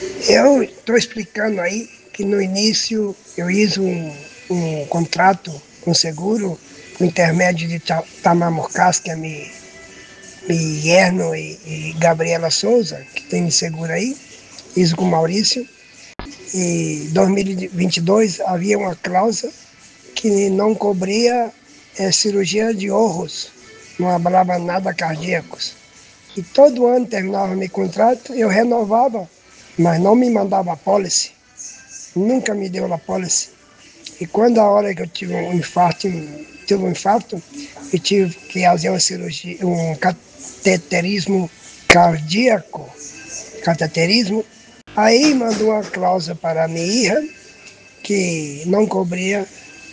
Eu estou explicando aí que no início eu fiz um contrato com seguro, por intermédio de Tamar Murcas, que é me Erno e Gabriela Souza, que tem me seguro aí, fiz com o Maurício. E em 2022 havia uma cláusula que não cobria cirurgia de orros, não falava nada cardíacos. E todo ano terminava meu contrato, eu renovava, mas não me mandava a policy, nunca me deu a policy. E quando a hora que eu tive um infarto, eu tive que fazer uma cirurgia, um cateterismo cardíaco, cateterismo, aí mandou uma cláusula para a minha irmã que não cobria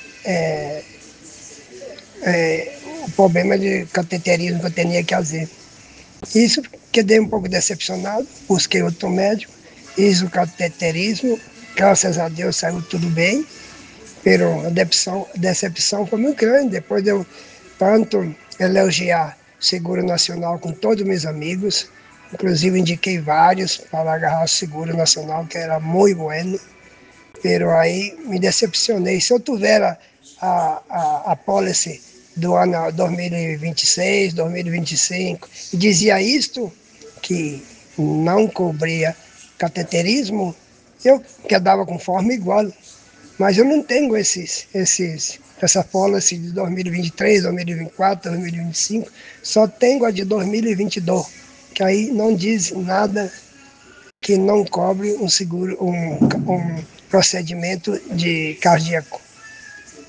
o problema de cateterismo que eu tinha que fazer. Isso quedei um pouco decepcionado, busquei outro médico, fiz o cateterismo, graças a Deus saiu tudo bem, pero a decepção foi muito grande, depois de eu tanto elogiar o Seguro Nacional com todos os meus amigos, inclusive indiquei vários para agarrar o Seguro Nacional, que era muito bueno, pero aí me decepcionei. Se eu tiver a policy do ano 2026, 2025, e dizia isto, que não cobria cateterismo, eu quedava com forma igual. Mas eu não tenho essa policy de 2023, 2024, 2025, só tenho a de 2022, que aí não diz nada que não cobre um seguro, um procedimento de cardíaco.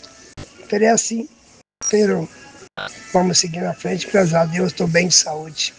Seria assim, pero vamos seguir na frente, graças a Deus estou bem de saúde.